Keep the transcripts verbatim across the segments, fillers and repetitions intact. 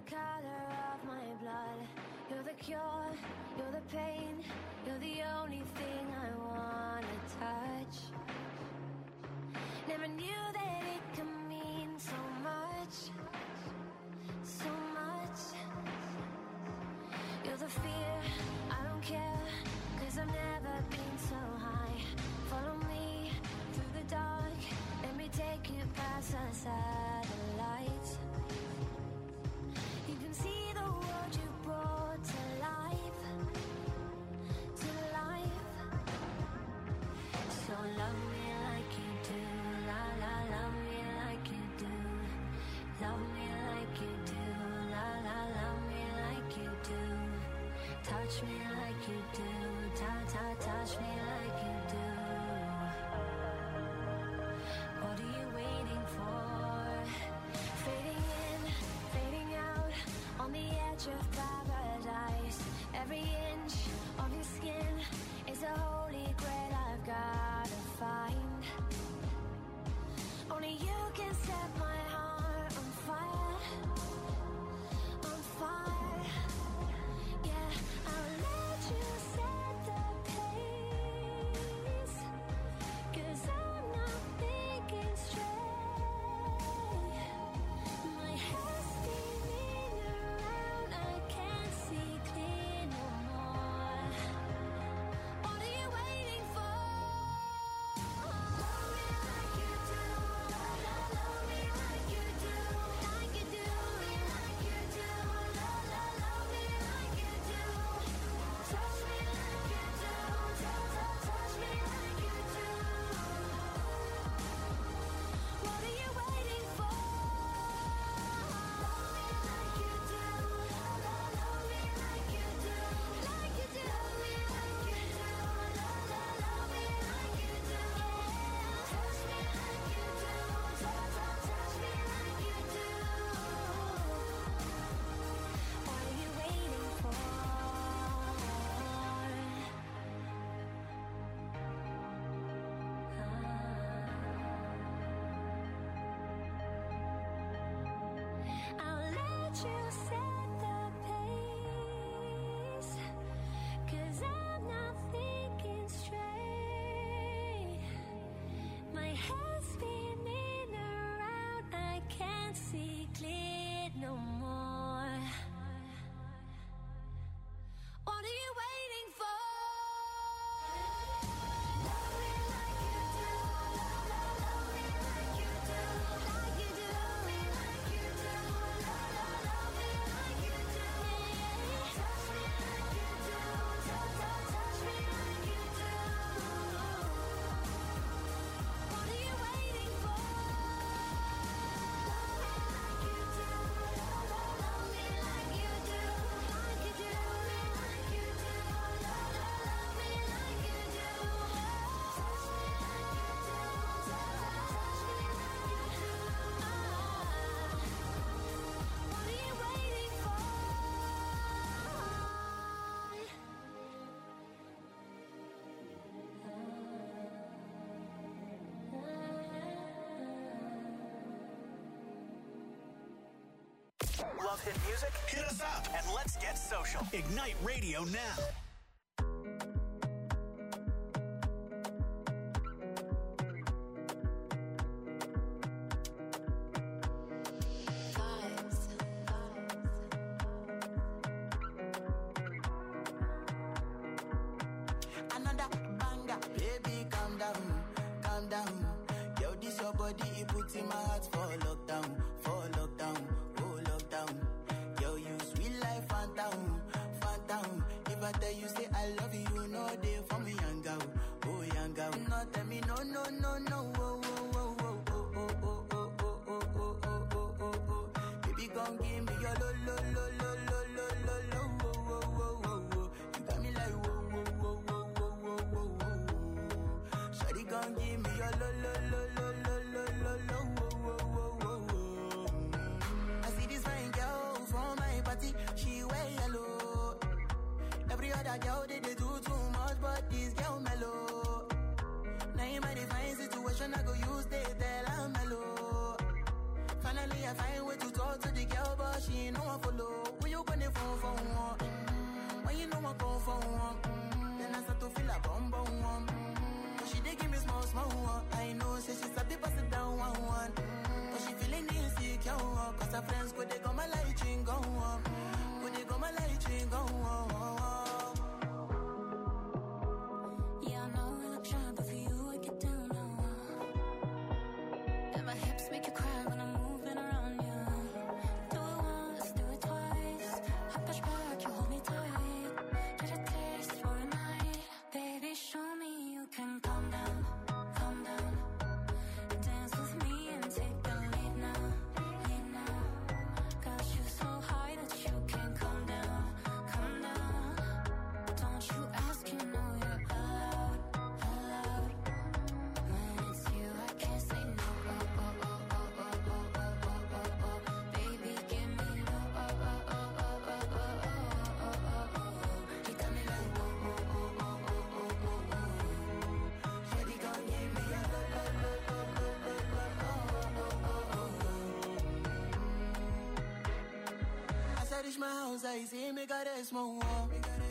color of my blood. You're the cure, you're the pain. You're the only thing I wanna touch. Never knew that it could mean so much, so much. You're the fear, I don't care, 'cause I've never been so high. Follow me through the dark, let me take you past the satellites. You can see the world you brought to life, to life. So love me like you do, la la, love me like you do. Love me like you do, la la, love me like you do. Touch me like you do, ta ta, touch me like you do. What are you waiting for? Fading in, fading out, on the edge of paradise. Every inch of your skin is a holy grail I've gotta find. Only you can set my heart on fire, on fire. Yeah, I'll let you set the pace, 'cause I'm not thinking straight. My head's spinning around, I can't see clear no more. What are you waiting for? Love me like you do, love, love, love me like you do, like you do, me like you do, love, love, love me like you do. Touch me like you do, touch, touch, touch me like you do. What are you waiting for? Love me like you do, love, love, love me like you do, like you do, me like you do, love, love, love me like you do. Touch me like you do, touch, touch, touch me like you do. What are you waiting for? I'll let you set the pace, 'cause I'm not thinking straight. My head's spinning around, I can't see clear no more. What are you waiting for? Love me like you do, love, love, love me like you do, like you do, me like you do, love, love, love me like you do. Touch me like you do, touch, touch, touch me like you do. What are you waiting for? Love me like you do, love, love, love me like you do, like you do, me like you do, love, love, love me like you do. Touch me like you do, touch, touch, touch me like you do. What are you waiting for? Love hit music? Hit us up and let's get social. Ignite Radio now. Another banger, baby, calm down, calm down. Yo, this your body, it puts in my heart for lockdown, for lockdown, oh lockdown. Yo, you sweet life, phantom, phantom. If I tell you say I love you, no day for me, young girl, oh young girl. No tell me no, no, no, no, oh, oh, oh, oh, oh, oh, oh, oh, oh, oh, oh, oh, oh, oh, oh. Baby, gon' give me your lo, lo, lo, lo, lo, lo, lo, lo, oh, oh, oh, oh, oh. You got me like whoa, whoa, whoa, whoa, whoa, whoa, whoa, whoa. Shawty gon' give me your lo, lo, lo, lo, lo, lo, lo, lo, oh, oh, oh, oh, oh. I see this fine girl from my party, she wear yellow. Every other girl they, they do too much, but this girl mellow. Now in my divine situation, I go use they tell I'm mellow. Finally I find way to talk to the girl, but she ain't no one follow. When you gonna phone for one? Mm-hmm. When you know I go for one? Mm-hmm. Then I start to feel a bum bum one. Mm-hmm. But she dey give me small small one. I know, say she's a bit pass it down one one. Mm-hmm. But she feeling insecure, cause her friends go they go my light ring go on. Go they go my light ring go on. Yeah, I know I look shy, but for you I get down low. And my hips make you cry when I'm moving around you. Do it once, do it twice. I push back, you hold me tight. Get a taste for a night. Baby, show me you can calm down, calm down. Dance with me and take the lead now, lead now. Got you so high that you can't come down, come down. Don't you ask, you know you're allowed, allowed. When it's you, I can't say no. Oh, oh, oh, oh, oh, oh, oh, oh, oh, oh. Baby, give me low. Oh, oh, oh, oh, oh, oh, oh, oh, oh, oh. He got me like whoa, whoa, whoa, whoa, whoa, whoa, whoa, whoa. Shawty gon' give me a low, low, low, low, low, low, low, oh, oh, oh, oh. As I reach my house, I see me got a small wall.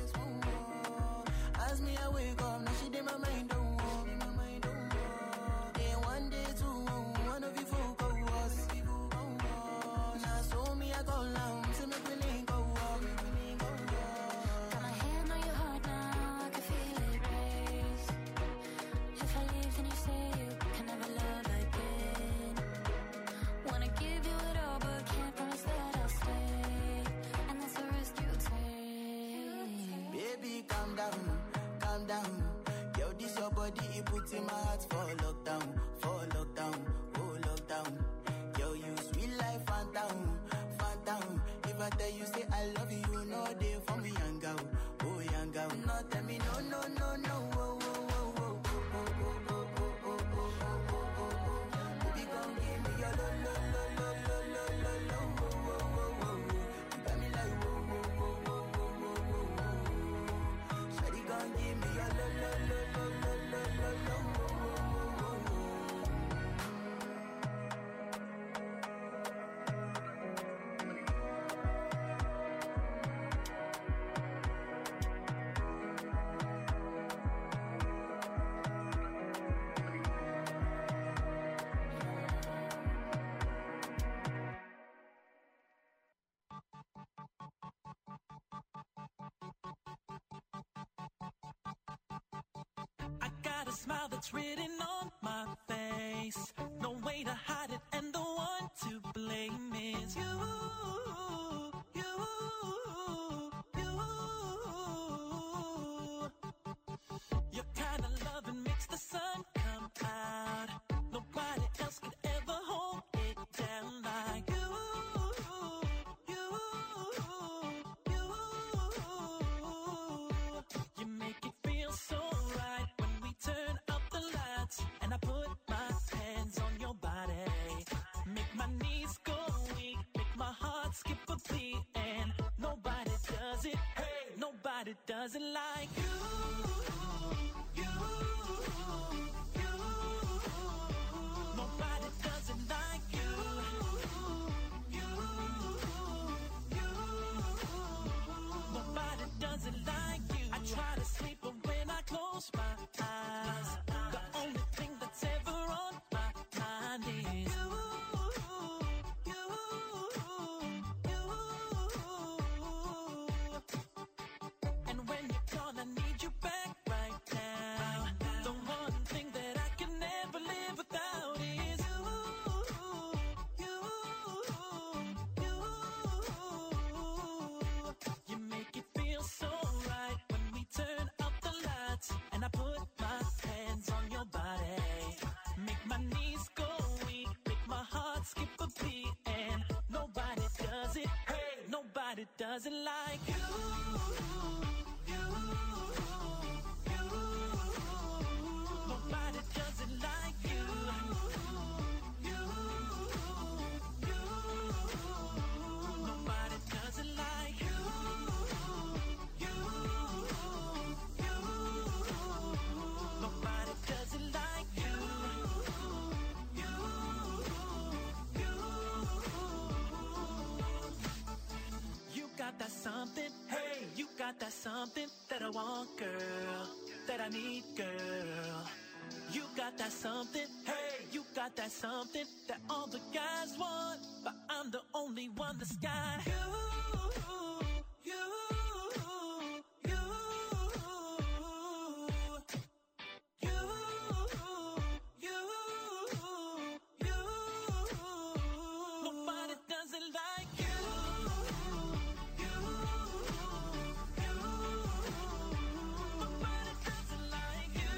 As me I wake up, now she did my mind don't walk. Then one day two, one of you folk go us. Now so me I go long, so me we link go walk. Got my hand on your heart now, I can feel it race. If I leave, then you say you can never love again. Wanna give you it all, but can't promise that I'll stay. And that's the risk you take. Baby, calm down, calm down. Yo, this your body, it puts in my heart for lockdown, for lockdown, oh lockdown. Yo, you sweet life, phantom, phantom. If I tell you say I love you, you know they for me, young girl, oh young girl. No, tell me no, no, no, no, oh, oh, oh, oh, oh, oh, oh, oh, oh, oh, oh, oh, oh. Baby, gon' give me your lo, lo, lo, lo, lo, lo, lo, lo, oh, oh, oh, oh. You got me like whoa, whoa, whoa, whoa, whoa, whoa, whoa, whoa. Shawty gon' give me your lo, lo, lo, lo, lo, lo, lo, lo, oh, oh, oh, oh, oh. I got a smile that's written on my face. No way to hide it, and the one to blame is you. You, you. Your kind of loving makes the sun come out. Nobody else could ever hold it down like you. You, you. You make it feel so right when we turn up the lights and I put my hands on your body. Make my knees go weak, make my heart skip a beat, and nobody does it. Hey, nobody does it like you. You, you. Nobody does it like you. You, you. Nobody does it like you. I try to sleep, but when I close my eyes, the only thing that's ever on my mind is you, you, you. And when you're gone, I need you back right now. The one thing that I can never live without is you, you, you. You make it feel so right when we turn up the lights and I put my hands on your body. Make my knees go weak, make my heart skip a beat, and nobody does it. Hey, nobody does it like you. You, you. Nobody does it like you. You, you. Nobody does it like you. You, you. Nobody does it like you. You, you. Hey, you got that something that I want, girl, that I need, girl. You got that something, hey, you got that something that all the guys want, but I'm the only one that's got you, you, you, you, you, you. Nobody does it like you, you, you. Nobody does it like you.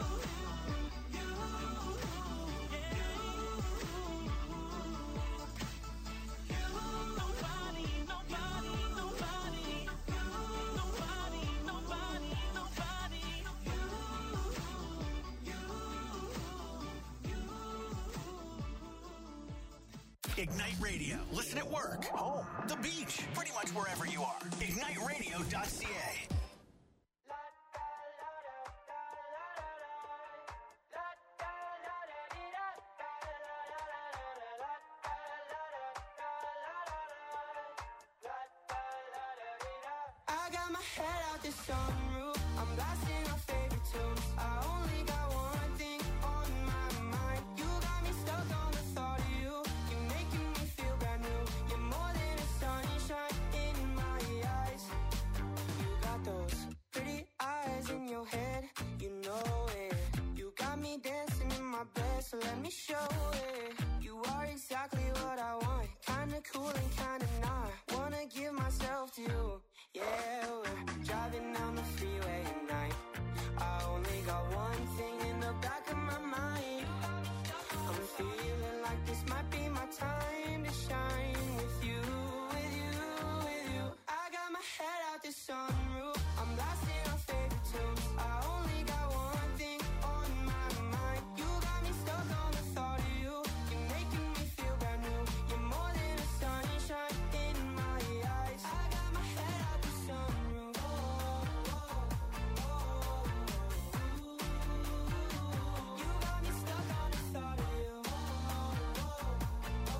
Ignite Radio. Listen at work, home, the beach, pretty much wherever you are. ignite radio dot c a. I got my head out the sunroof. I'm blasting our favorite tunes. I only got one thing on my mind. You got me stuck on the thought of you. You're making me feel brand new. You're more than a sunshine in my eyes. You got those pretty eyes in your head. You know it. You got me dancing in my bed, so let me show it. You are exactly what I want. Kinda cool and kinda not. Wanna give myself to you. Yeah, we're driving down the freeway at night. I only got one thing in the back of my mind. I'm feeling like this might be my time to shine with you, with you, with you. I got my head out the sunroof. I'm blasting our favorite tunes. I only got one thing on my mind. You got me stuck on the thought of you. You're making me feel brand new. You're more than a sunshine in my eyes. I got my head out the sunroof. Oh, oh, oh, oh. You got me stuck on the thought of you. Oh, oh,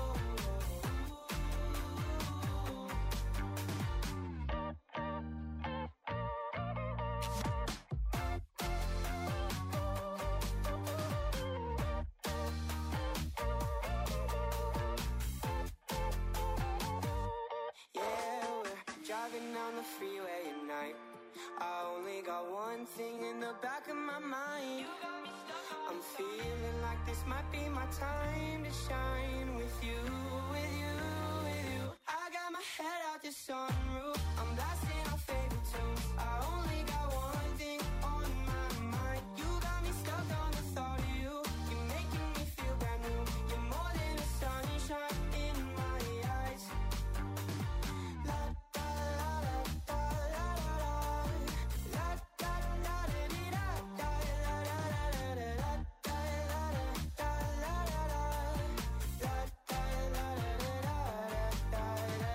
yeah, we're driving down the freeway at night. I only got one thing in the back of my mind. I'm feeling like this might be my time to shine with you, with you, with you. I got my head out the sunroof. I'm blasting our favorite tunes. I only got one thing on my mind. You got me stuck on the thought of you. You're making me feel brand new. You're more than a sunshine in my eyes. La da la la da la la la. La da da da dee da da la la la la la. La da la la da la la la. La da la la la da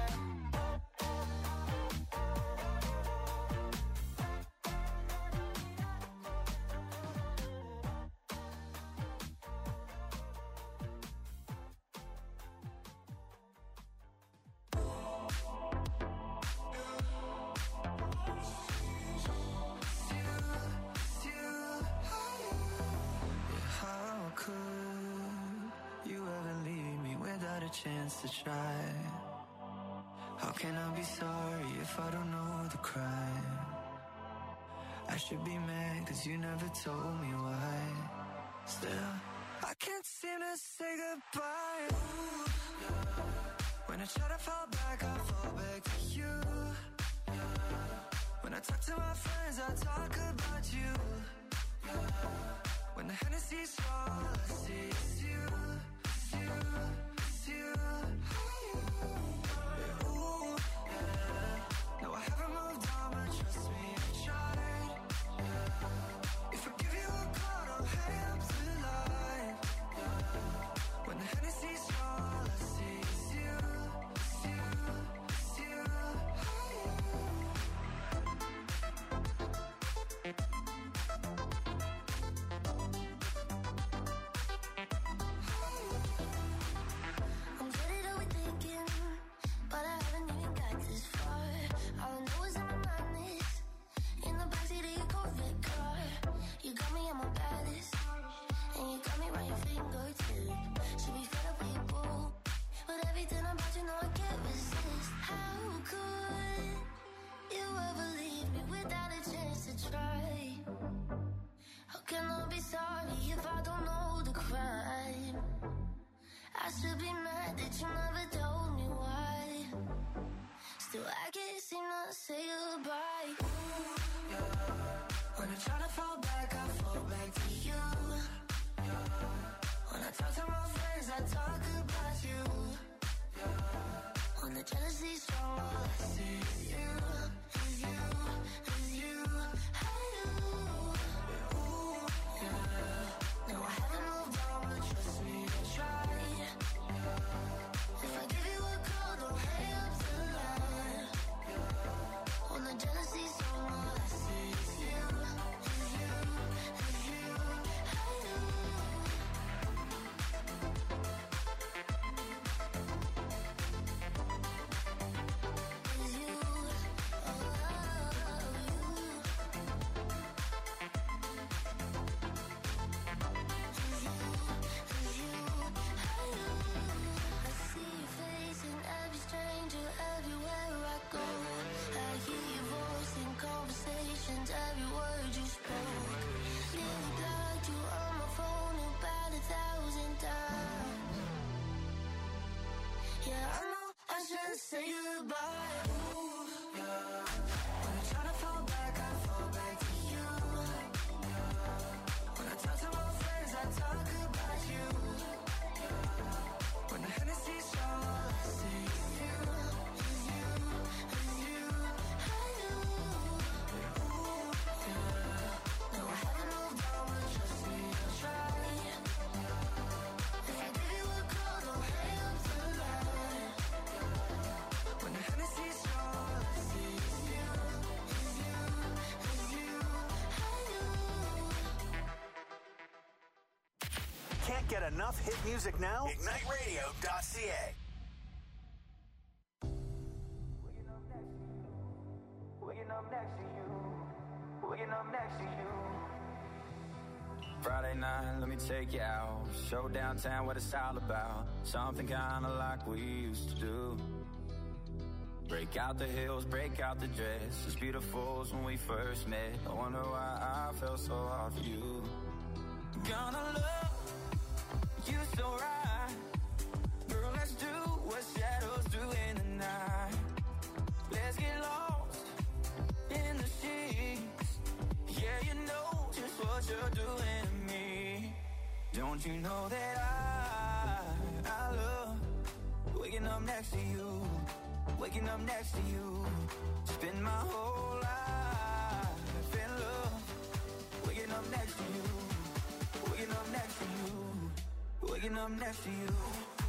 How could you ever leave me without a chance to try? How can I be sorry if I don't know the crime? I should be mad cause you never told me why. Still, I can't seem to say goodbye. Ooh, yeah. When I try to fall back, I fall back to you. Yeah. When I talk to my friends, I talk about you. Yeah. When the Hennessy's all I see is you, it's you, it's you. Yeah, ooh, yeah. No, I haven't moved on, but trust me, I tried. Yeah. If I give you a call, don't hang up the line. Yeah. When the Hennessy's all I see is you, it's you, it's you. I should be mad that you never told me why. Still, I can't seem to say goodbye. Ooh, yeah. When I try to fall back, I fall back to you. Yeah. When I talk to my friends, I talk about you. Yeah. When the jealousy's strong, all I see is you, is you, is you, hey you. Ooh, yeah. No, I haven't moved on, but trust me, I tried. Yeah. If I give you a call, don't hang up the line. Yeah. When the jealousy's strong, all I see is you, is you, is you, hey you. Say goodbye. Ooh, yeah. When I try to fall back, I fall back to you. Yeah. When I talk to my friends, I talk about you. Yeah. When the Hennessy's strong, all I see is you, is you, is you, hey you. Ooh, yeah. No, I haven't moved on, but trust me, I'll try. Yeah. If I give you a call, don't hang up the line. When the Hennessy's strong, all I see is you, is you, is you, hey you. Can't get enough hit music now? Ignite Radio dot C A. Waking up next to you. Waking up next to you. Friday night, let me take you out. Show downtown what it's all about. Something kinda like we used to do. Break out the heels, break out the dress. As beautiful as when we first met. I wonder why I felt so hard for you. Gonna love you so right. Girl, let's do what shadows do in the night. Let's get lost in the sheets. Yeah, you know just what you're doing to me. Don't you know that I, I love waking up next to you. Waking up next to you. Spend my whole life in love. Waking up next to you. Waking up next to you. Waking up next to you.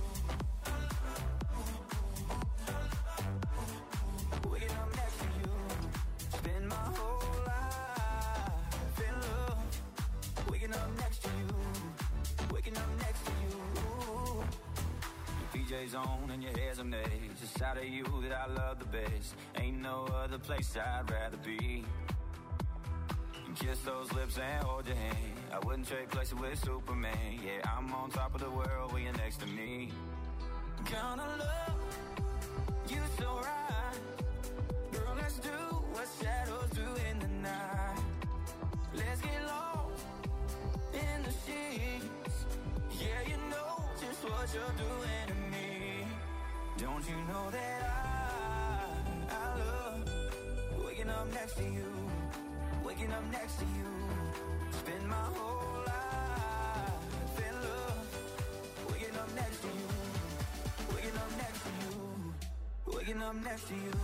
Waking up next to you. Spend my whole life in love. Waking up next to you. Waking up next to you. Your P J's on and your hair's a maze. It's out of you that I love the best. Ain't no other place I'd rather be. Kiss those lips and hold your hand. I wouldn't trade places with Superman. Yeah, I'm on top of the world when you're next to me. Gonna love you so right. Girl, let's do what shadows do in the night. Let's get lost in the sheets. Yeah, you know just what you're doing to me. Don't you know that I, I love waking up next to you. Waking up next to you. Spend my whole life in love. Waking up next to you. Waking up next to you. Waking up next to you.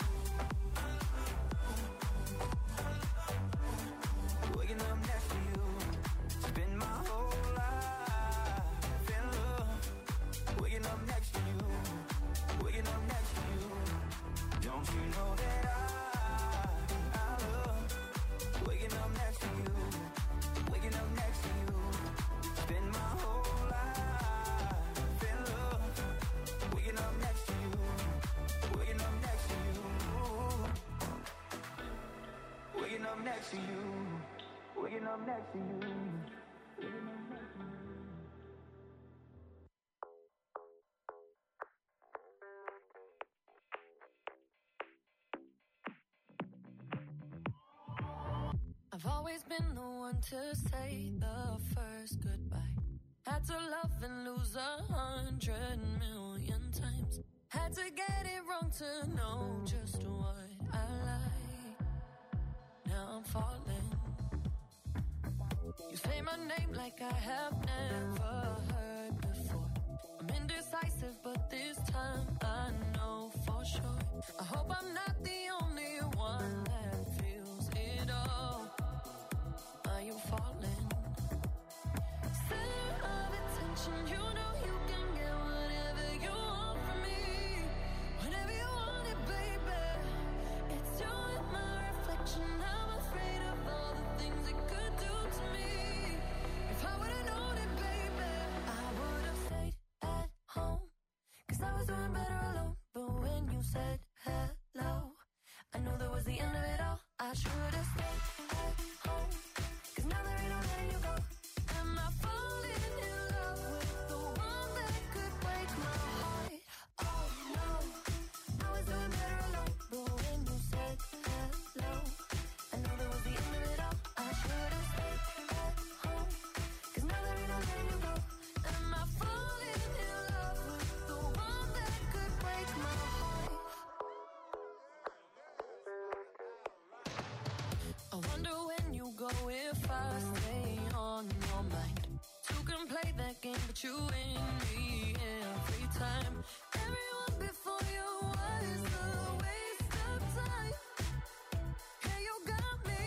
Waking up next to you. Spend my whole life in love. Waking up next to you. Waking up next to you. Don't you know that I waking up next to you, waking up next to you, spend my whole life in love, waking up next to you, waking up next to you, waking up next to you, waking up next to you. I've always been the one to say the first goodbye. Had to love and lose a hundred million times. Had to get it wrong to know just what I like. Now I'm falling. You say my name like I have never heard before. I'm indecisive, but this time I know for sure. I hope I'm not the only one that feels it all. Are you falling? Center of attention, you know you can get whatever you want from me. Whenever you want it, baby. It's you and my reflection. I'm afraid of all the things it could do to me. If I would've known it, baby, I would've stayed at home. Cause I was doing better alone. But when you said hello, I knew that was the end of it all. I should've stayed at home. Cause now there ain't no letting you go. Am I falling in love with the one that could break my heart? Oh no, I was doing better alone. But when you said hello, I knew that was the end of it all. I should've stayed at home. Cause now there ain't no letting you go. Am I falling in love with the one that could break my heart? I wonder when you go if I stay on your mind. Two can play that game, but you win me every time. Everyone before you was a waste of time. Yeah, you got me.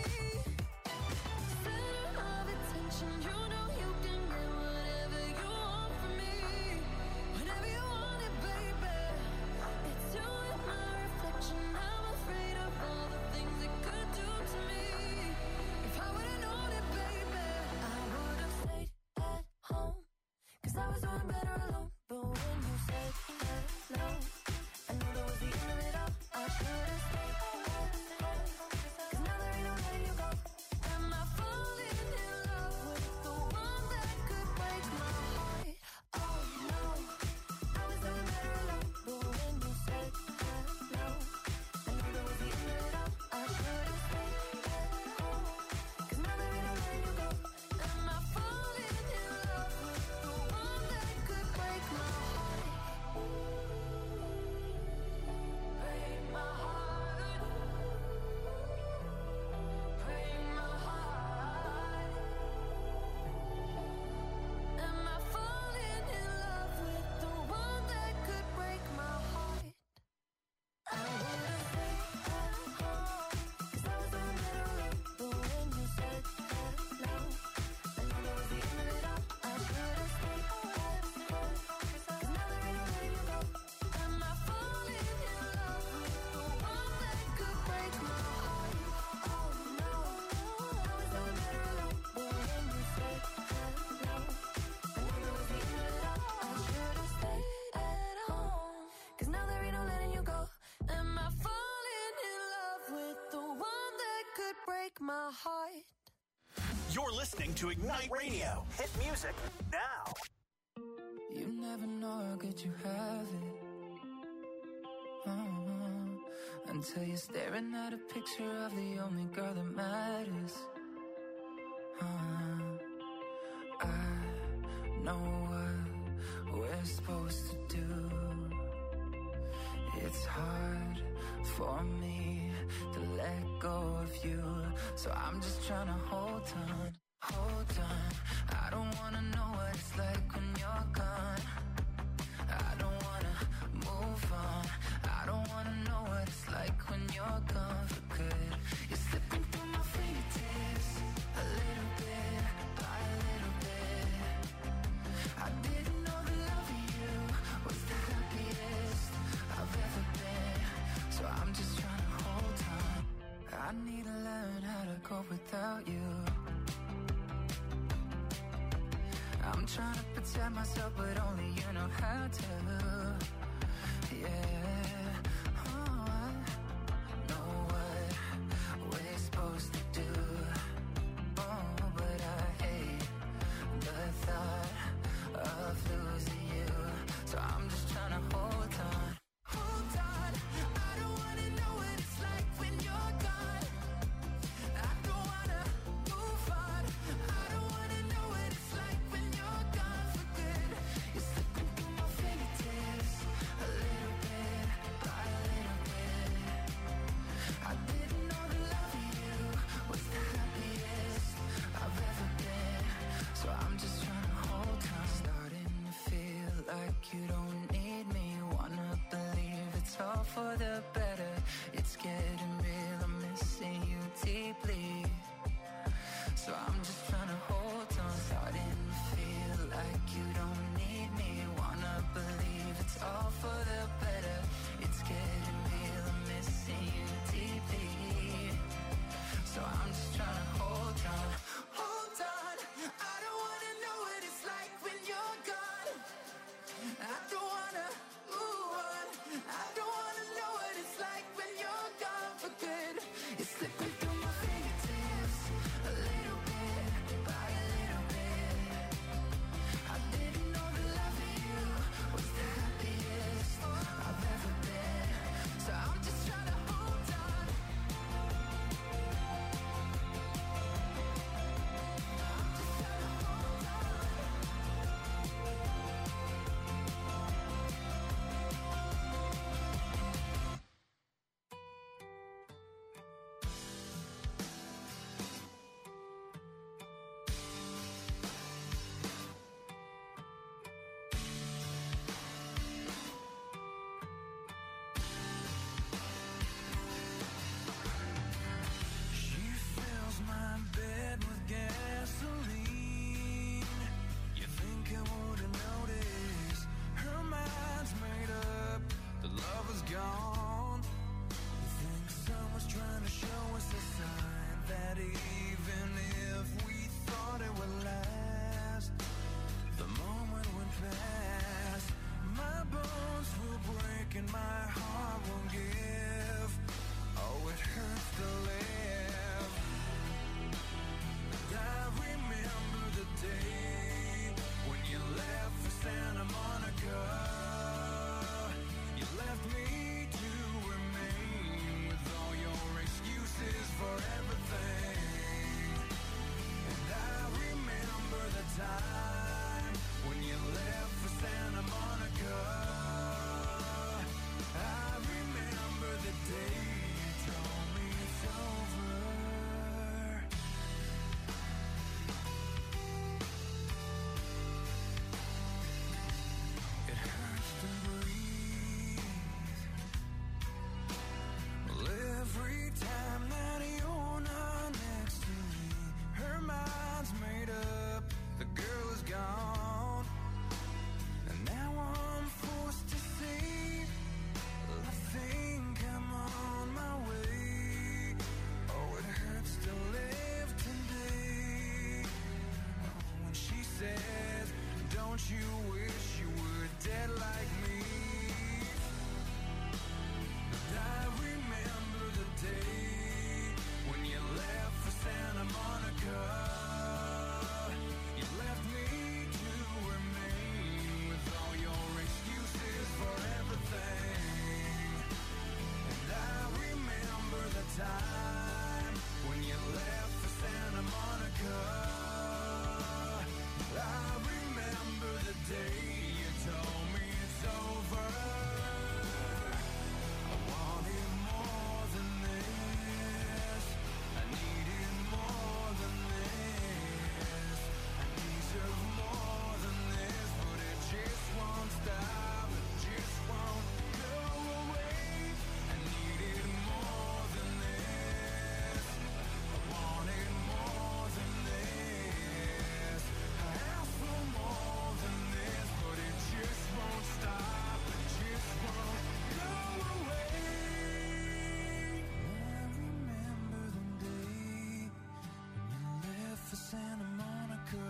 Center of attention, you know you can get whatever you want from me. Whenever you want it, baby. It's you and my reflection. I'm afraid of all the things it could do to me. If I would've known it, baby, I would've stayed at home. Cause I was doing better alone. But when you said hello, I knew that was the end of it all. I should've stayed at home. Cause now there ain't no letting you go. Am I falling in love with the one that could break my heart? Oh no, I was doing better alone. But when you said hello, I knew that was the end of it all. I should've stayed at home. Cause now there ain't no letting you go. Am I falling in love with the one that could break my heart? Break my heart. Break my heart. Am I falling in love with the one that could break my heart? I would've stayed at home. Cause I was doing better alone. But when you said hello, I knew that was the end of it all. I should've stayed at home. Cause now there ain't no letting you go. Am I falling in love with the one that could break my heart? Oh no, I was doing better alone. But when you said hello, I knew that was the end of it all. I should've stayed at home. Cause now there ain't no letting you go. Am I falling in love with the one that could break my heart? You're listening to Ignite Radio. Hit music now. You never know how good you have it. Uh-huh. Until you're staring at a picture of the only girl that matters. Uh-huh. I know what we're supposed to do. It's hard for me to let go of you. So I'm just trying to hold on, hold on. I don't wanna know what it's like when you're gone. I don't wanna move on. I don't wanna know what it's like when you're gone for good. You're slipping through my fingertips, a little bit by a little bit. I didn't know the love of you was the happiest I've ever been. So I'm just trying to hold on. I need to learn how to cope without you. I'm trying to protect myself, but only you know how to. Yeah, oh, I know what we're supposed to do. Oh, but I hate the thought of losing you. So I'm just trying to hold on, hold on. I don't wanna know what it's like when you're gone. I don't wanna move on. I don't wanna know what it's like when you're gone for for the better. It's getting real, I'm missing you deeply. So I'm just trying to hold on, starting to feel like you don't need me. Wanna believe it's all for the better. It's getting real, I'm missing you deeply. So I'm just trying to hold on. Hold on, I don't wanna know what it's like when you're gone. I don't wanna move on. I don't wanna know what it's like when you're gone for good. It's slipping through my fingertips, a little bit by a little bit. I didn't know the love of you was the happiest I've ever been. So I'm just trying to hold on. I'm just trying to hold on. She fills my bed with gasoline. You think I wouldn't notice? Her mind's made up, the love is gone. You think someone's trying to show us a sign that even if we thought it would last, the moment went past. My bones will break and my heart won't give. Oh, it hurts to live. And I remember the day when you left for Santa Monica. You left me to remain with all your excuses for everything. And I remember the time when you left for Santa Monica. I remember the day you told me it's over. It hurts to breathe. Well, every time that you're not next to me, her mind's made up, the girl is gone. And now I'm forced to say, I think I'm on my way. Oh, it hurts to live today. Oh, when she says, don't you wish you were dead like me? And I remember the day when you left for Santa Monica. You left me to remain with all your excuses for everything. And I remember the time when you left for Santa Monica. I remember the day you told me it's over. I wanted more than this. I needed more than this. I deserve more than this, but it just won't stop. It just won't go away. I needed more than this. I wanted more than this. I asked for more than this, but it just won't stop. It just won't go away. I remember the day when you left for Santa Monica.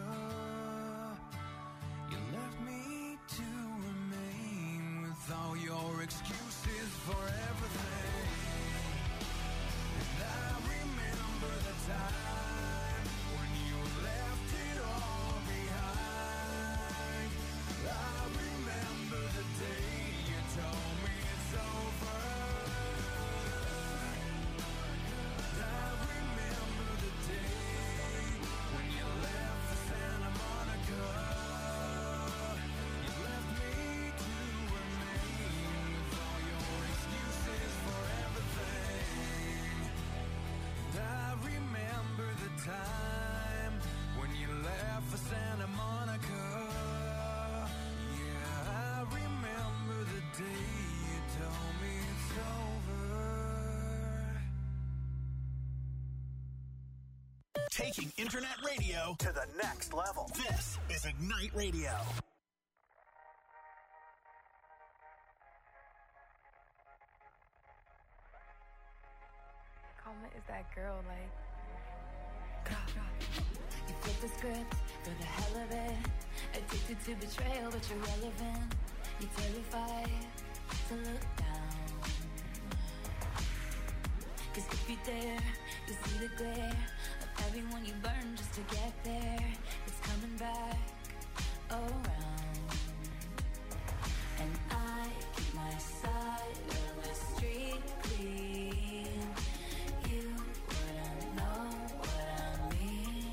You left me to remain with all your excuses for everything. And I remember the time when you left it all behind. I remember the day you told me it's over. And I remember the day when you left for Santa Monica. You left me to remain with all your excuses for everything. And I remember the time when you left for Santa Monica. Yeah, I remember the day you told me it's Taking internet radio to the next level. This is Ignite Radio. Karma is that girl, like. You flip the script for the hell of it. Addicted to betrayal, but you're relevant. You're terrified to look down. Cause if you dare, you see the glare of everyone you burn just to get there. It's coming back around. And I keep my side of the street clean. You wouldn't know what I mean.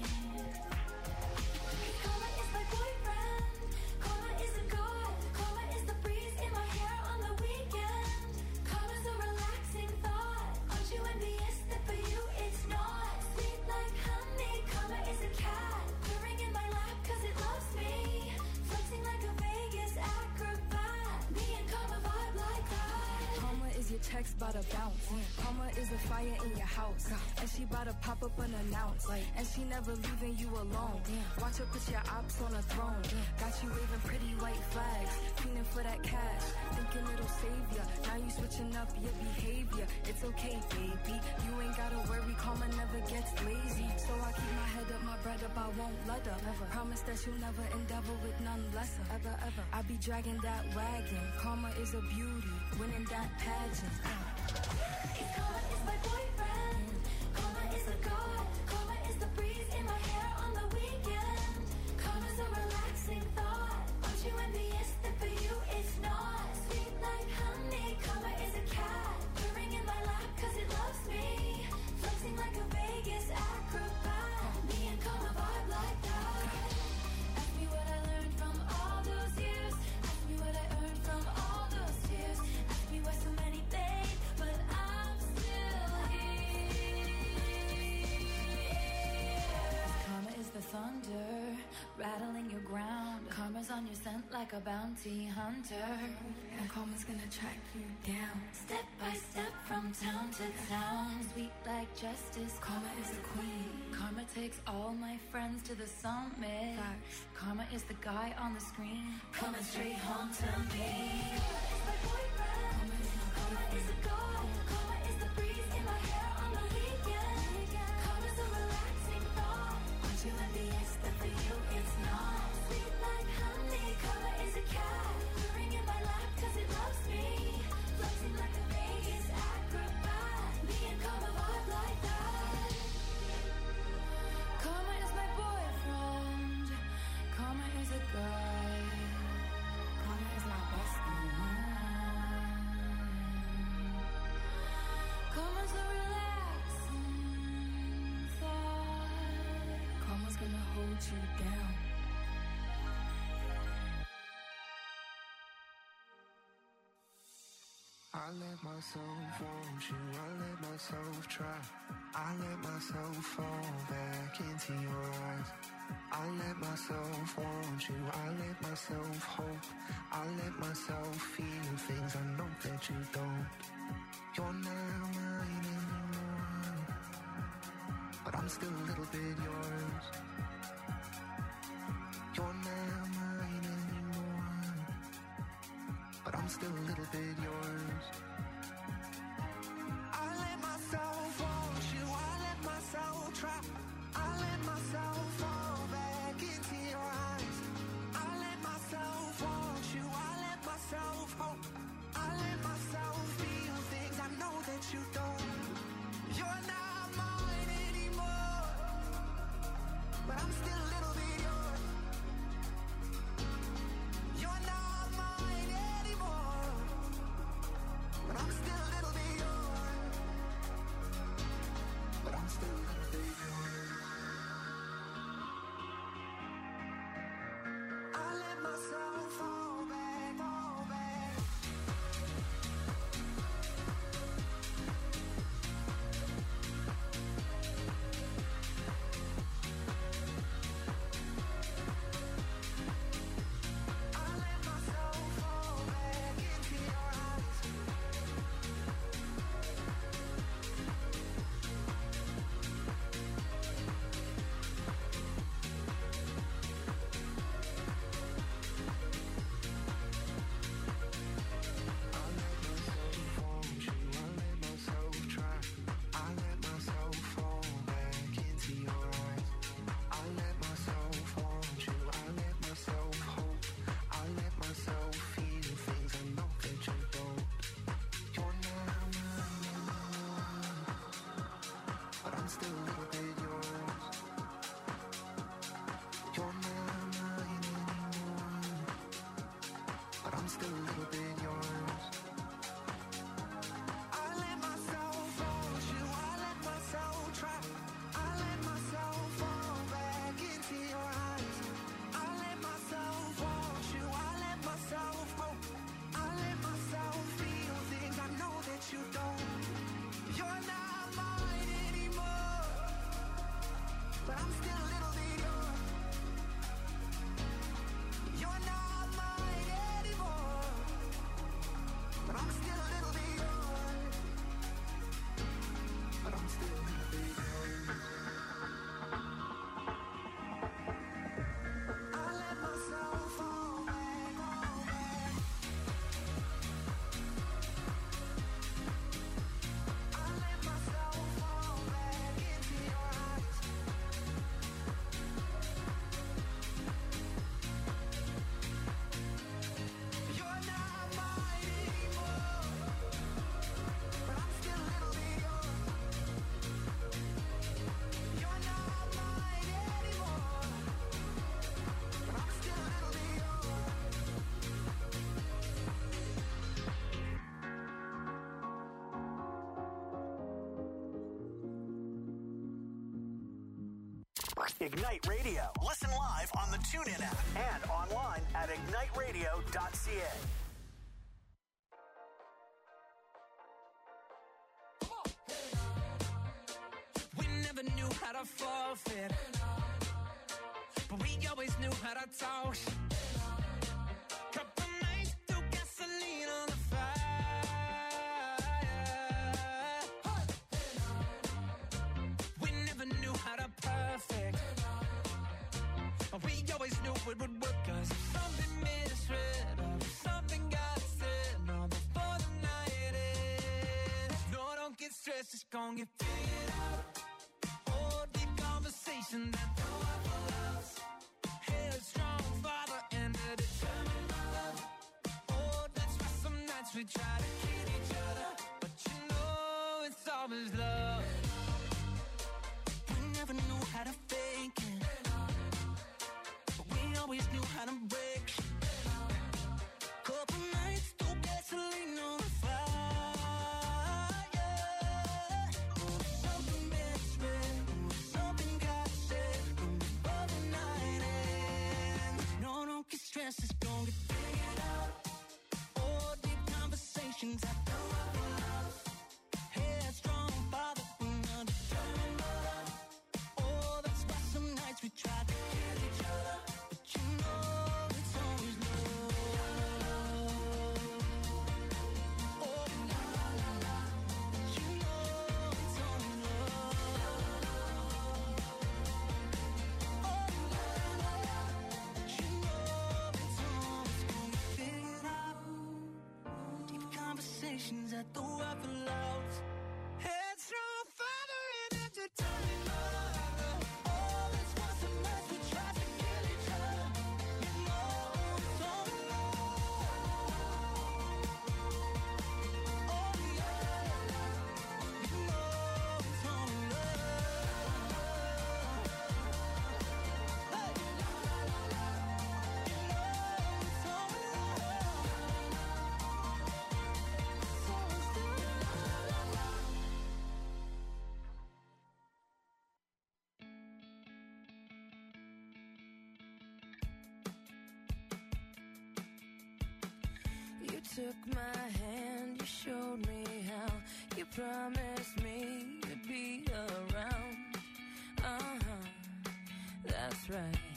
Karma is my boyfriend. Karma is a god. Karma is the breeze in my hair on the weekend. Karma's a relaxing thought. Aren't you envious that for you it's not? Sweet like honey. Karma is a cat purring in my lap cause it loves me. Flexing like a Vegas acrobat. Me and Karma vibe like that. Karma is your checks bout to bounce. Karma is a fire in your house. And she bout to pop up unannounced. And she never leaving you alone. Watch her put your ops on a throne. Got you waving pretty white flags. Feeling for that cash. Thinking it'll save ya. Now you switching up your behavior. It's okay, baby. You ain't gotta worry. Karma never gets lazy. So I keep my head up, my bread up. I won't let her. Never. Promise that you'll never endeavor with none lesser. Ever, ever. I be dragging that wagon. Karma is a beauty. Winning that pageant. Karma is my boyfriend. Karma is a god. Karma is the breeze in my hair on the weekend. Karma's a relaxing thought. Aren't you envious that for you it's not? Sweet like honey. Karma is a cat purring in my lap cause it loves me. Flexing like a Vegas acrobat. Me and Karma vibe like that. Ask me what I learned from all those years. Ask me what I earned from all those tears. Ask me why so many fade, but I'm still here. Karma is the thunder, rattling your ground. Karma's on your scent like a bounty hunter. And karma's gonna track you down. Step by step from town to town. Sweet like justice, Karma is a queen. Karma takes all my friends to the summit. Facts. Karma is the guy on the screen, coming straight home to me. Karma is my boyfriend. Karma is a god. Karma is the breeze in my hair on the weekend. Karma's a relaxing thought. Aren't you envious that for you it's not? Sweet like honey. Karma is a cat purring in my lap cause it loves me. Flexing like a Vegas acrobat. Me and Karma vibe like that. Karma is my boyfriend. Karma is a guy. Karma is my bestie. Karma's a relaxing thought. Karma's gonna hold you down. I let myself want you, I let myself try. I let myself fall back into your eyes. I let myself want you, I let myself hope. I let myself feel things I know that you don't. You're not mine anymore, but I'm still a little bit yours. You're not mine anymore, but I'm still a little bit yours. I let myself want you, I let myself try. I let myself fall back into your eyes. I let myself want you, I let myself hope. I let myself feel things I know that you don't. You're not mine anymore, but I'm still a little bit yours. You're not mine anymore, but I'm still a little bit yours. I let myself hold you, I let myself try, I let myself fall back into your eyes. I let myself want you, I let myself hope, I let myself feel things I know that you don't. You're not mine anymore, but I'm still a little bit yours. You're not mine anymore, but I'm still a little bit yours. But I'm still a little bit yours. I let myself fall back, fall back. I let myself fall back into your eyes. You're not mine anymore, but I'm still a little bit yours. You're not mine anymore, but I'm still a little bit yours. Ignite Radio. Listen live on the TuneIn app and online at ignite radio dot c a. We never knew how to forfeit, but we always knew how to talk. Couple nights threw gasoline on the fire. We never knew how to perfect, but we always knew it would work. 'Cause if something misread or if something got said, no, before the night ends. No, don't get stressed, it's gonna get figured out. Oh, deep conversation that no one loves. Headstrong father and a determined mother. Oh, that's why some nights we try to kid each other, but you know it's always love. We never knew how to fake it, but we always knew how to break. Couple nights threw gasoline on the fire. Oh, something misread, oh, something got said, oh, before the night ends. No, don't get stressed, it's gonna get figured out. Oh, deep conversations I know I will love. Headstrong father and a determined mother. Oh, that's why some nights we try to kill each other, but you know it's always love. Oh, la la la la, but you know it's always love. Oh, la la la, but you know it's always gonna get figured out. Deep conversations at the weapon loves. Headstrong father and a determined mother. Oh, that's why some nights we try to kill each other. You know it's always love. Oh, yeah, you know it's always love. Hey, la la la la, you know it's always love. It's always love. You took my hand, you showed me how. You promised me you'd be around. Uh-huh, that's right.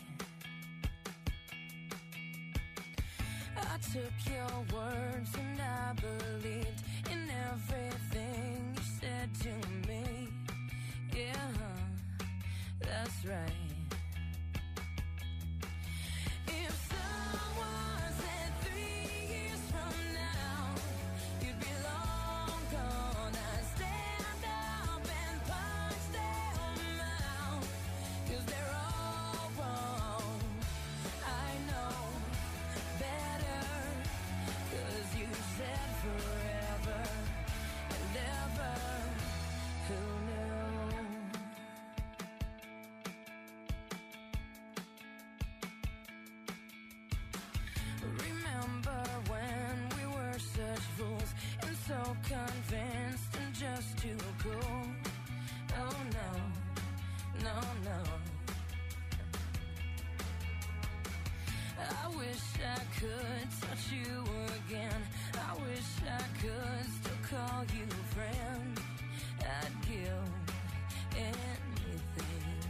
I took your words and I believed in everything you said to me. Yeah, that's right. If someone said three years from now you'd be long gone, I'd stand up and punch them out, 'cause they're all wrong. I know better, 'cause you said forever. could touch you again. I wish I could still call you friend. I'd give anything.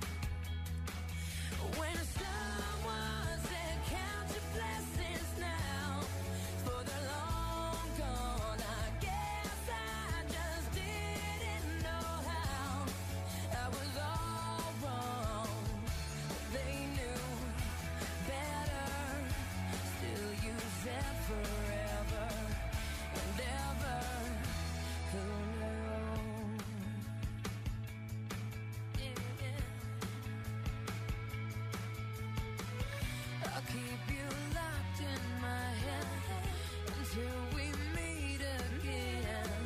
When someone said count your blessings now, for the long gone, I guess I just didn't know how. I was all wrong, they knew better. Still you said forever and ever. Who knew? Yeah. I'll keep you locked in my head until we meet again.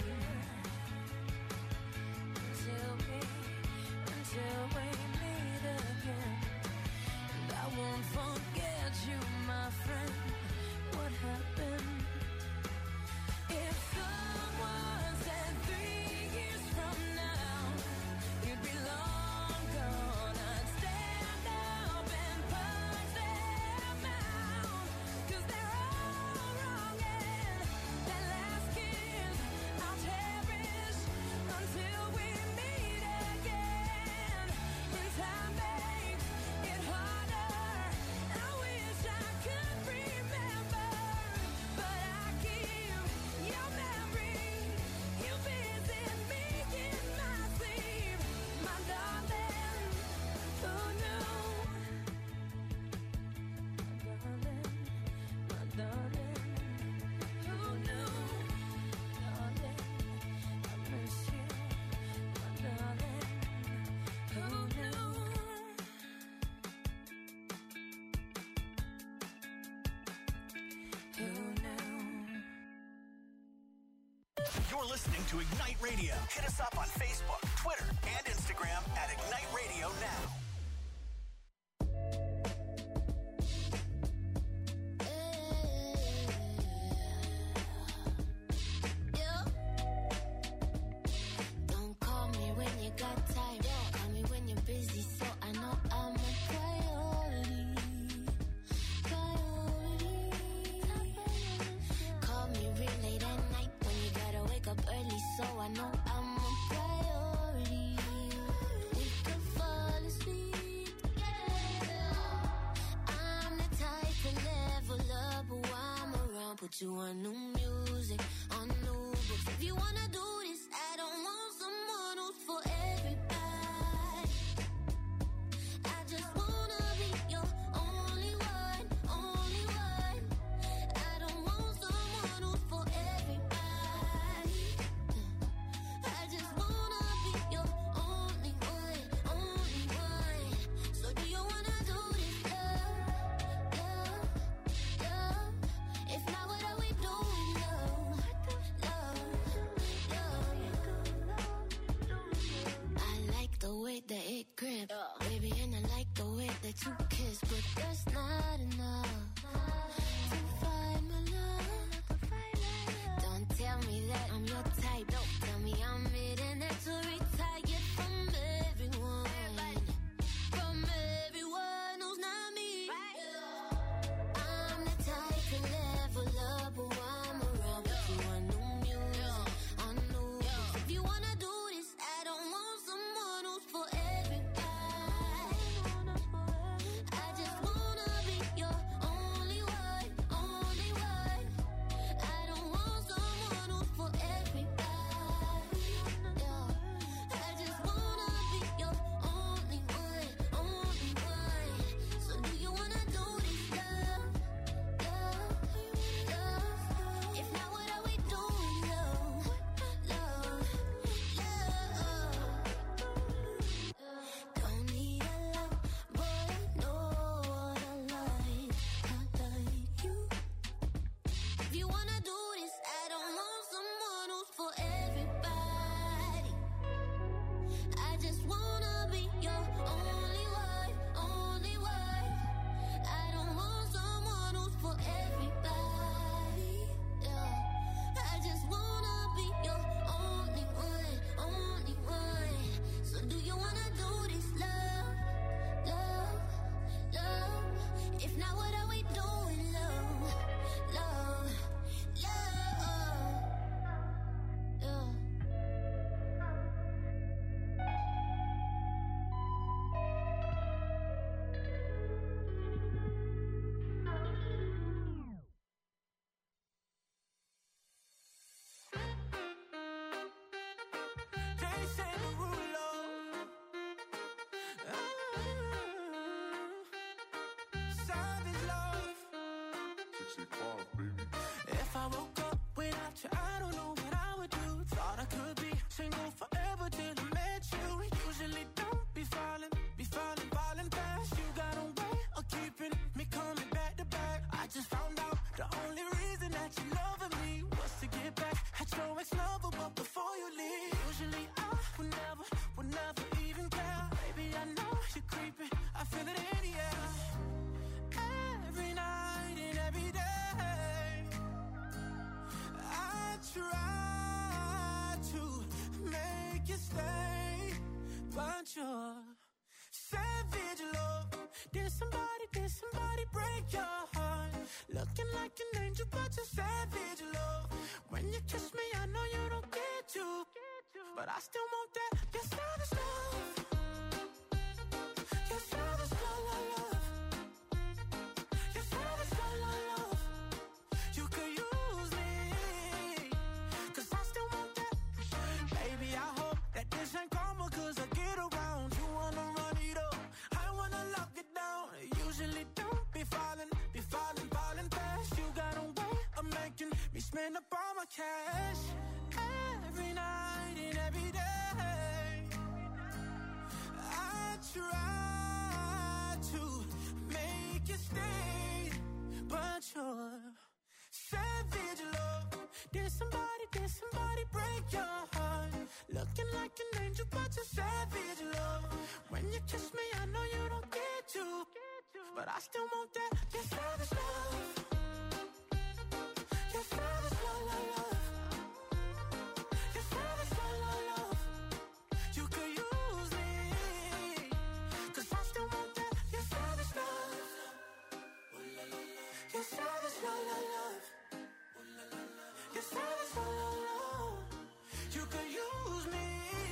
Until we, until we meet again. And I won't forget you, my friend. What happened? If someone said three years from now you'd be long gone, I'd stand up and punch them out. 'Cause they're all wrong and that last kiss I'll cherish until we meet again. And time makes it harder. I wish I could remember, but I keep your memory. You visit me in my sleep, my darling. Who knew? My darling, my darling. Who knew? Darling, I miss you, my darling. Who knew? Who knew? You're listening to Ignite Radio. Hit us up on Facebook, Twitter, and Instagram at Ignite Radio Now. Don't call me when you got time. Call me when you're busy, so I know I'm a priority. Priority. Call me real late at night when you gotta wake up early, so I know I'm a priority. We could fall asleep together. I'm the type to level up while I'm around. Put you on new music, on new books. If you wanna do this, I don't want someone who's for everybody. I just wanna be your only one, only one. I don't want someone who's for everybody. I just wanna be your only one, only one. So do you wanna do this, love, love, love? If not, what are we doing, love, love, love? sexy pop, baby. If I woke up without you, I don't know what I would do. Thought I could be single forever till I met you. Usually don't be falling, be falling, falling fast. You got a way of keeping me coming back to back. I just found out the only reason that you loving me was to get back at your ex-lover, but before you leave, usually I would never, would never even care. Baby, I know you're creeping, I feel it in the air. Every night and every day, I try to make you stay, but you're savage love. Did somebody, did somebody break your heart? Looking like an angel, but you're savage love. When you kiss me, I know you don't get to, but I still want that. Your savage love, your savage love, love, love. Your savage love, love, love. You could use me, 'cause I still want that. Baby, I hope that this ain't karma, 'cause I get around. You wanna run it up, I wanna lock it down. Usually don't be falling, be falling, falling fast. You got a way of making me spend up all my cash. Every night and every day, I try to make you stay, but you're savage love. Did somebody, did somebody break your heart? Looking like an angel, but you're savage love. When you kiss me, I know you don't get to, but I still want that. Your savage love, your savage love, love, love. Your savage love, love, love. You could use me, 'cause I still want that. Your savage love, your savage love, love, love. Your savage love, love, love. You could use me,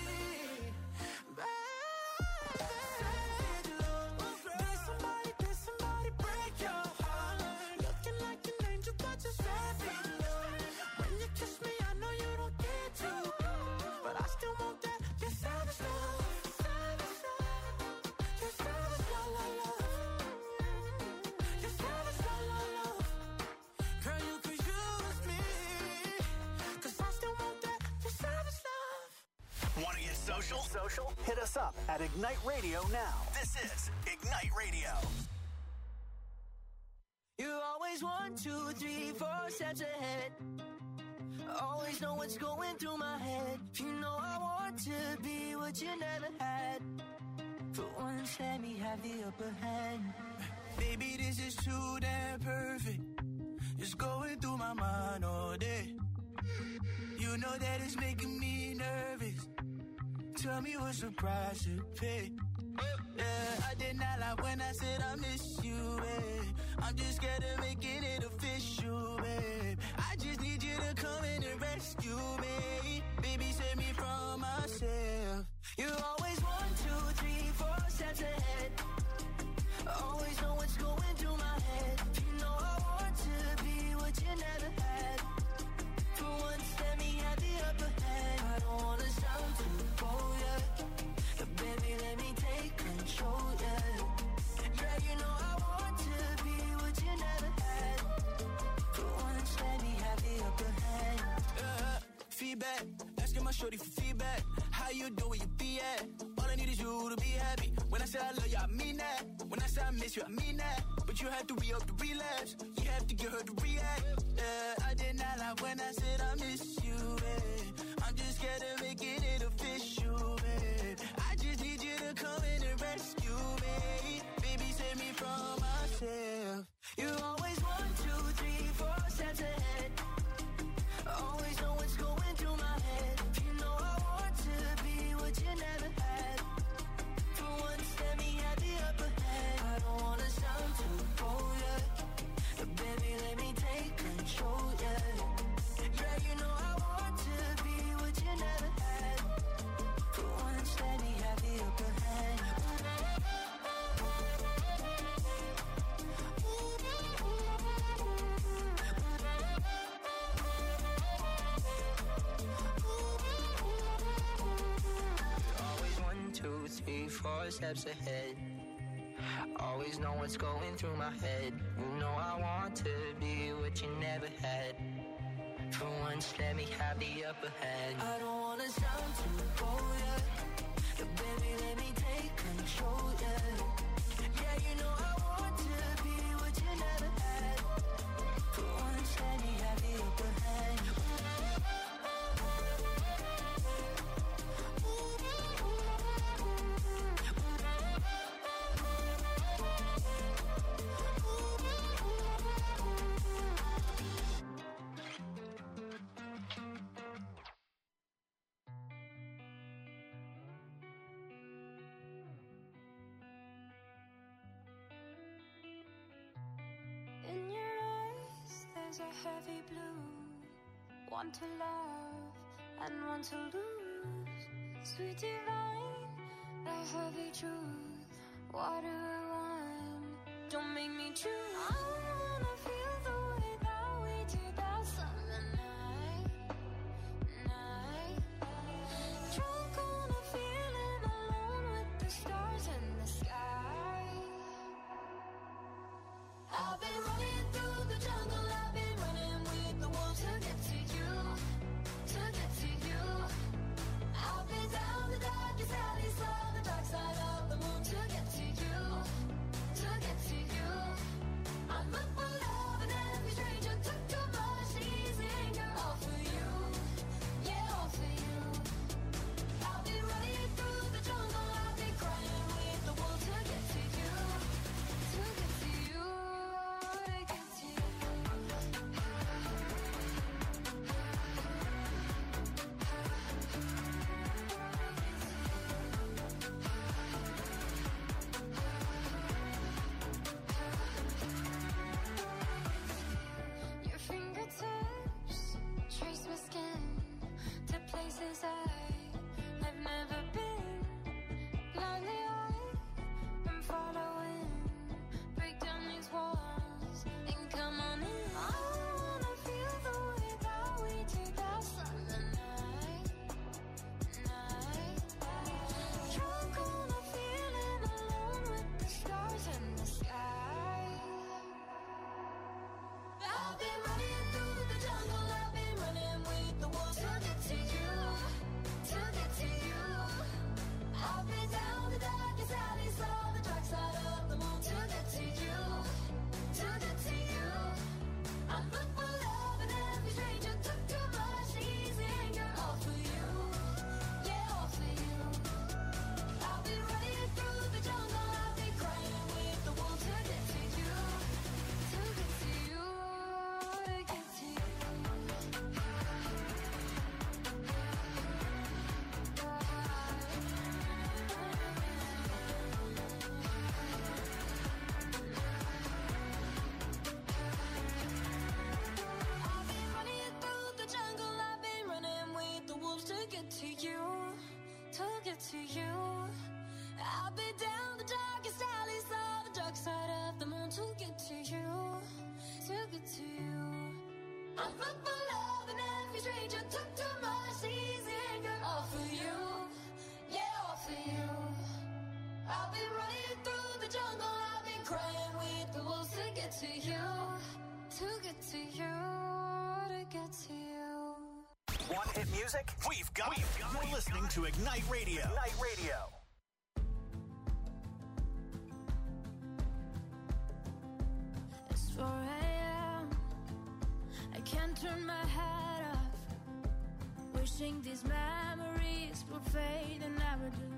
baby. Savage love. Did somebody, did somebody break your heart? Looking like an angel, but you're savage love. When you kiss me, I know you don't get to, but I still want that. Your savage love, savage love. Your savage love, love, love. Your savage love, love, love. Girl, you could use me, 'cause I still want that. Your savage love. Want to get social? Social? Hit us up at Ignite Radio now. This is Ignite Radio. You always one, two, three, four steps ahead. Always know what's going through my head. You know I want to be what you never had. For once, let me have the upper hand. Baby, this is too damn perfect. It's going through my mind all day. You know that it's making me nervous. Tell me what's the price to pay. Yeah, I did not lie when I said I miss you, babe. I'm just scared of making it official, babe. I just need you to come in and rescue me. Baby, save me from myself. You always one, two, three, four steps ahead. Always know what's going through my head. You know I want to be what you never had. For once, let me have the upper hand. I don't wanna sound too bold, yeah. But baby, let me take control, yeah. Yeah, you know I want to be what you never had. For once, let me have the upper hand. Uh, feedback, asking my shorty for feedback. How you do where you be at? All I need is you to be happy. When I say I love you, I mean that. When I say I miss you, I mean that. But you have to re-up the relapse. You have to get her to react. Yeah, I did not lie when I said I miss you, babe. I'm just scared of making it official, babe. I just need you to come in and rescue me. Baby, save me from myself. You always one, two, three, four steps ahead. Always know what's going through my head. You know I want to be what you never had. For once, let me have the upper hand. I don't wanna sound too bold, yeah. But baby, let me take control, yeah. Yeah, you know I want to be what you never had. For once, let me have the upper hand. Always one, two, three, four steps ahead. Always know what's going through my head. You know I want to be what you never had. For once, let me have the upper hand. I don't wanna sound too bold, yeah. But baby, let me take control, yeah. Yeah, you know I want to be what you never had. For once, let me have the upper hand. In your eyes, there's a heavy blue. One to love and one to lose. Sweet divine, the heavy truth. Water or wine, don't make me choose. I wanna feel the way that we did that summer night, night. Drunk on a feeling, alone with the stars in the sky. I've been running through the jungle, I've been running with the wolves to get to you, to get to you. I've been down the darkest alley, saw the dark side of the moon to get to you, to get to you. I'm up for love and every stranger took too much easy anger, all for you, yeah, all for you. I've been running through the jungle, I've been crying with the wolves to get to you, to get to you. Your fingertips trace my skin to places I have never been. Blindly I am following. Break down these walls and come on in. I wanna feel the way that we did that summer night, night. Drunk on a feeling, alone with the stars in the sky. I've been running through the jungle, I've been running with the wolves to get to you, to get to you. I've been down the darkest alley, saw the dark side of the moon to get to you, to get to you. I'm up for love and every stranger took too much easy anger, all for you, yeah, all for you. I've been running through the jungle, I've been crying with the wolves to get to you, to get to you, to get to you. I've been running through the jungle, I've been running with the wolves to get to you, to get to you. I've been down the darkest alleys, saw the dark side of the moon to get to you, to get to you. I'm up for love and every stranger took too much easy anger, all for you, yeah, all for you. I've been running through the jungle, I've been crying with the wolves to get to you, to get to you, to get to you. Want hit music? We've got it. You're listening to Ignite Radio. Ignite Radio. It's four a.m. I can't turn my head off. Wishing these memories would fade and never do.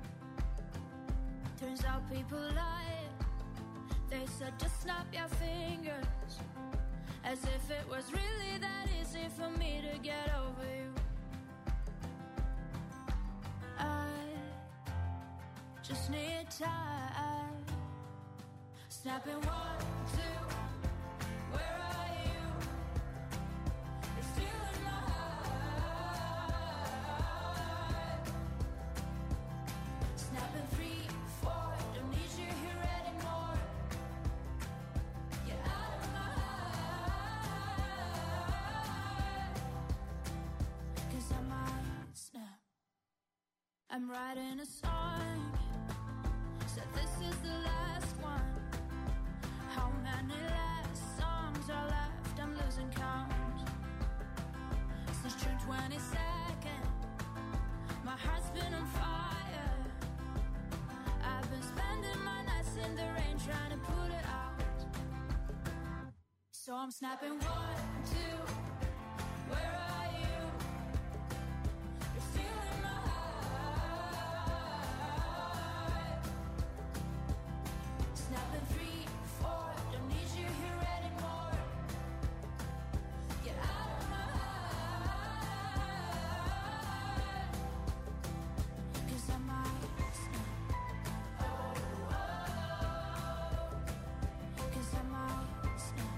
Turns out people lie. They said just snap your fingers, as if it was really that easy for me to get over you. I just need time. Snapping one, two, where are you? You're still in my heart. Snapping three, four, don't need you here anymore. Get out of my heart. 'Cause I might snap. I'm writing a song, said this is the last I'm snapping one, two, where are you? You're stealing my heart. Snapping three, four, don't need you here anymore. Get out of my heart. 'Cause I might snap. Oh, oh. 'Cause I might snap.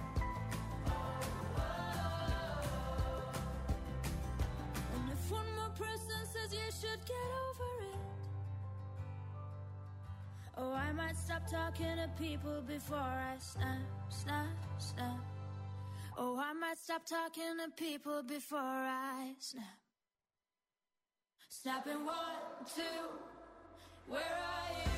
And if one more person says you should get over it, oh, I might stop talking to people before I snap, snap, snap. Oh, I might stop talking to people before I snap. Snapping one, two, where are you?